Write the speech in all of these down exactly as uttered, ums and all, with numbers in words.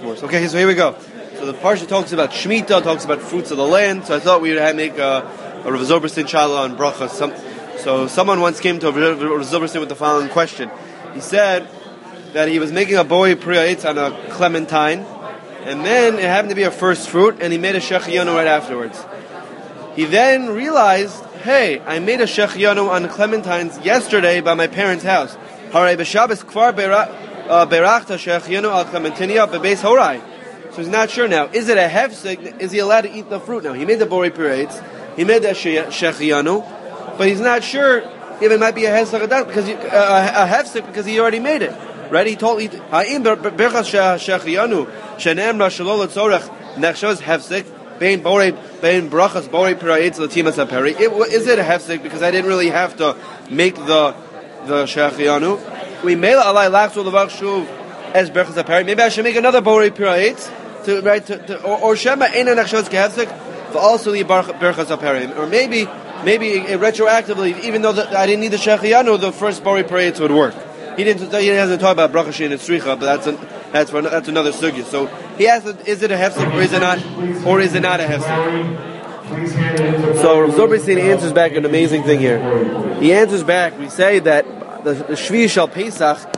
worse. Okay, so here we go. So the parsha talks about Shemitah, talks about fruits of the land. So I thought we would have make a, a Rav Zilberstein Shala on bracha. Some, so someone once came to Rav Zilberstein with the following question. He said that he was making a boi priyatz on a clementine, and then it happened to be a first fruit, and he made a shechiyanu right afterwards. He then realized, hey, I made a shechiyanu on clementines yesterday by my parents' house. Haray b'Shabbos kvar berachta shechiyanu al clementinia bebeis horai. So he's not sure now. Is it a hefsek? Is he allowed to eat the fruit now? He made the bori pirates. He made the shechiyanu, but he's not sure if it might be a hefsek because he, uh, a hefsek because he already made it. Right? He told ha'im berchas shechiyanu shenem la shalol tzorech nechshos hefsek bein bori bein brachas bori pirates latimas aperi. Is it a hefsek because I didn't really have to make the the shechiyanu? We made alai lachzul levach shuv as berchas aperi. Maybe I should make another bori pirates. To, right, to, to, or, or Shema Eina Nachshos Kehefsek, but also the Berchas Aparim. Or maybe, maybe retroactively, even though the, I didn't need the Shechiyanu, the first Bori Parades would work. He didn't. He hasn't talked about Bracha Shein and Tzricha, but that's an, that's for, that's another sugya. So he asked, is it a Hefsek or is it not, or is it not a Hefsek? So Rav Zilberstein answers back an amazing thing here. He answers back. We say that the, the Shvi Shal Pesach.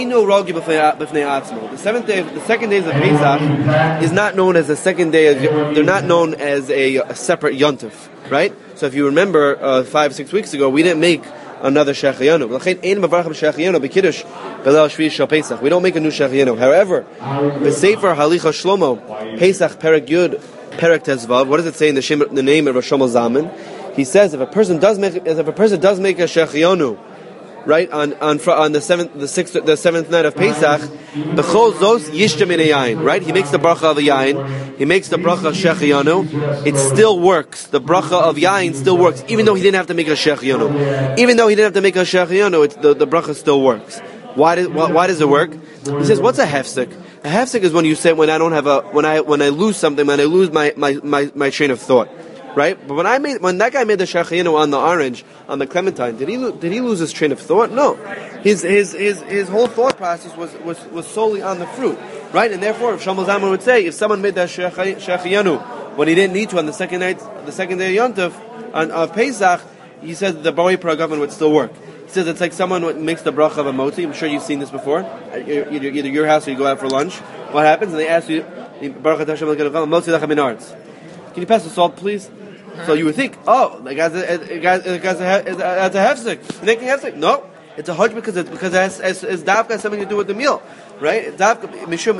The seventh day, the second days of Pesach is not known as the second day. They're not known as a, a separate yontif, right? So if you remember, uh, five six weeks ago, we didn't make another shechiyanu. We don't make a new shechiyanu. However, the Sefer Halicha Shlomo Pesach Perek Yud Perek Tezvav. What does it say in the, Shem, the name of Rosh Zalman? He says if a person does make if a person does make a shechiyanu, right, on on on the seventh, the sixth, the seventh night of Pesach, b'chol zos yishtem in a yain, right? He makes the bracha of a yain, he makes the bracha of shechiyanu. It still works. The bracha of yain still works, even though he didn't have to make a shechiyanu. Even though he didn't have to make a shechiyanu, it's, the the bracha still works. Why does why, why does it work? He says, what's a hefsek? A hefsek is when you say when I don't have a when I when I lose something, when I lose my my my, my train of thought. Right, but when I made when that guy made the shechiyanu on the orange on the clementine, did he lo- did he lose his train of thought? No, his his his his whole thought process was, was, was solely on the fruit, right? And therefore, if Shlomo Zalman would say, if someone made that shechiyanu when he didn't need to on the second night, the second day of Yontif on of Pesach, he says the bori paragovin would still work. He says it's like someone makes the bracha of a moti. I'm sure you've seen this before. Either, either your house or you go out for lunch. What happens? And they ask you, can you pass the salt, please? So you would think, oh, the guy's a, the guy's, the guy's a, a, a hefsek. Making hefsek? No, it's a hajj because it's because it has, it's, it's davka has something to do with the meal, right? Davka, mishum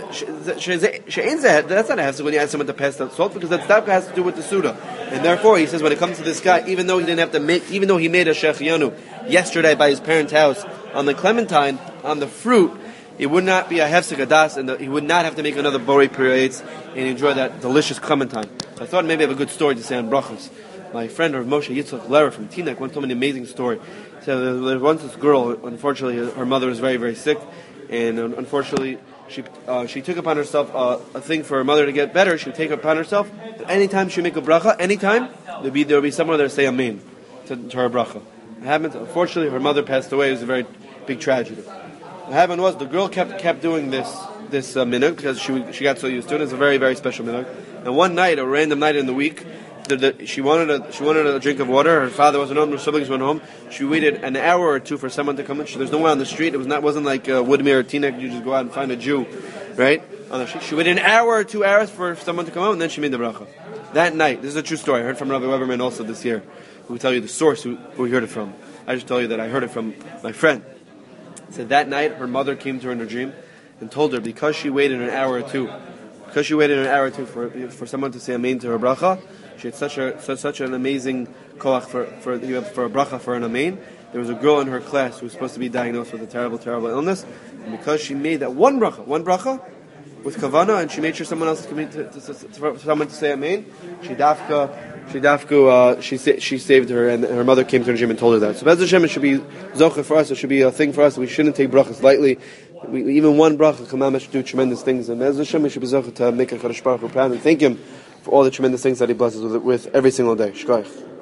she'ein zeh. That's not a hefsek when you ask someone to pass that salt because that davka has to do with the suda, and therefore he says when it comes to this guy, even though he didn't have to make, even though he made a shechiyanu yesterday by his parents' house on the clementine on the fruit, it would not be a hefsek adas, and the, he would not have to make another bori pirates and enjoy that delicious clementine. So I thought maybe I have a good story to say on brachos. My friend Rav Moshe Yitzchak Lera from Teaneck once told me an amazing story. He said there was once this girl, unfortunately her mother was very, very sick, and unfortunately she uh, she took upon herself uh, a thing for her mother to get better. She would take it upon herself that anytime she would make a bracha, anytime, there would be, there would be someone there to say amen to, to her bracha. It happened, unfortunately her mother passed away. It was a very big tragedy. What happened was the girl kept kept doing this this uh, minhag because she she got so used to it. It's a very, very special minhag. And one night, a random night in the week, the, the, she wanted a she wanted a drink of water. Her father wasn't home. Her siblings went home. She waited an hour or two for someone to come in. She, there's no one on the street. It was not wasn't like uh, Woodmere or Teaneck. You just go out and find a Jew, right? On the street. She waited an hour or two hours for someone to come home, and then she made the bracha. That night, this is a true story. I heard from Rabbi Weberman also this year, who will tell you the source who, who we heard it from. I just tell you that I heard it from my friend. He said that night her mother came to her in her dream and told her because she waited an hour or two. Because she waited an hour or two for for someone to say amen to her bracha, she had such a such, such an amazing koach for for for a bracha for an amen. There was a girl in her class who was supposed to be diagnosed with a terrible, terrible illness, and because she made that one bracha, one bracha with kavana, and she made sure someone else came to, to, to, to, for someone to say amen, she dafka, she dafka, uh, she she saved her, and her mother came to her gym and told her that. So Bez Hashem, it should be zocher for us. It should be a thing for us. We shouldn't take brachas lightly. We, even one bracha, Kamama should do tremendous things. And Bez Hashem, we should be zocher to make a Kadosh Baruch Hu proud and thank Him for all the tremendous things that He blesses with, with every single day. Shkoyach.